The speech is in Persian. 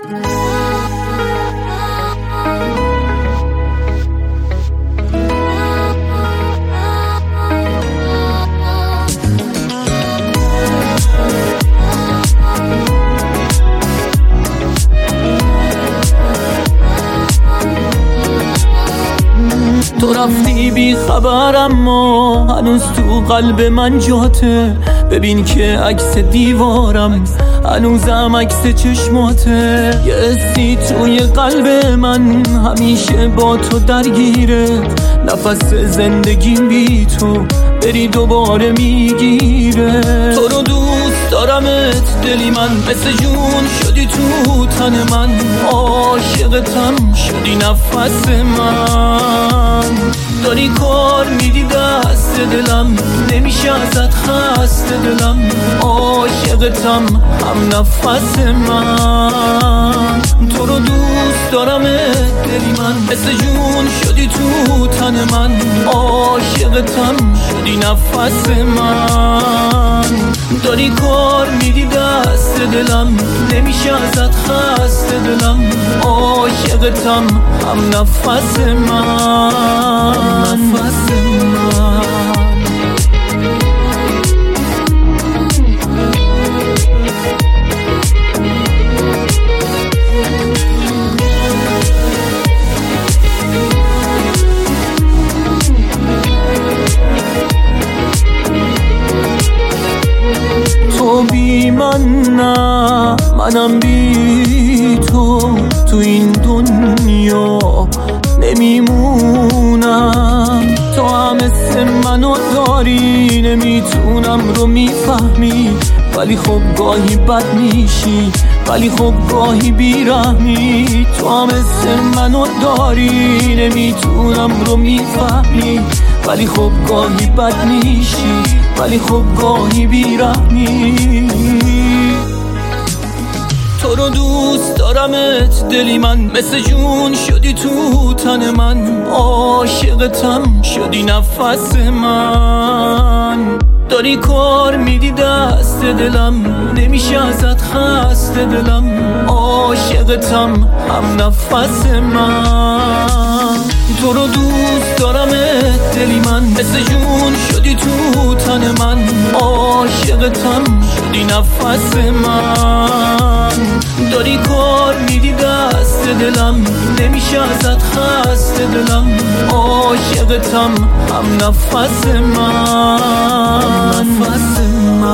تو رفتی بی خبر اما هنوز تو قلب من جاته. ببین که عکس دیوارم هنوزم عکس چشماته. یه حسی توی قلب من همیشه با تو درگیره. نفس زندگیم بی تو بری دوباره میگیره. تو رو دوست دارمت دلی من، مثل جون شدی تو تن من. عاشقتم شدی نفس من. داری کار میدی دست دلم، نمیشه ازت خسته دلم. عاشقتم هم نفس من. تو رو دوست دارمت دلی من، مثل جون شدی تو تن من. عاشقتم شدی نفس من. داری کار میدی دست دلم، نمیشه ازت خسته دلم. عاشقتم هم نفس من. نفس من. تو بی من نه، منم بی تو. تو این دنیا نمیمونم. تو هم مثل منو داری، نمیتونم رو میفهمی. ولی خب گاهی بد میشی، ولی خب گاهی بیرحمی. تو هم مثل منو داری، نمیتونم رو میفهمی. ولی خب گاهی بد میشی، ولی خب گاهی بیرحمی. تو رو دوست دارمت دلی من، مثل جون شدی تو تن من. عاشقتم شدی نفس من. داری کار میدی دست دلم، نمیشه ازت خسته دلم. عاشقتم هم نفس من. تو رو دوست دارمت دلی من، مثل جون شدی تو تن من. عاشقتم شدی نفس من. داری کار میدی دست دلم، نمیشه ازت خسته دلم. عاشقتم هم نفس من. نفس من.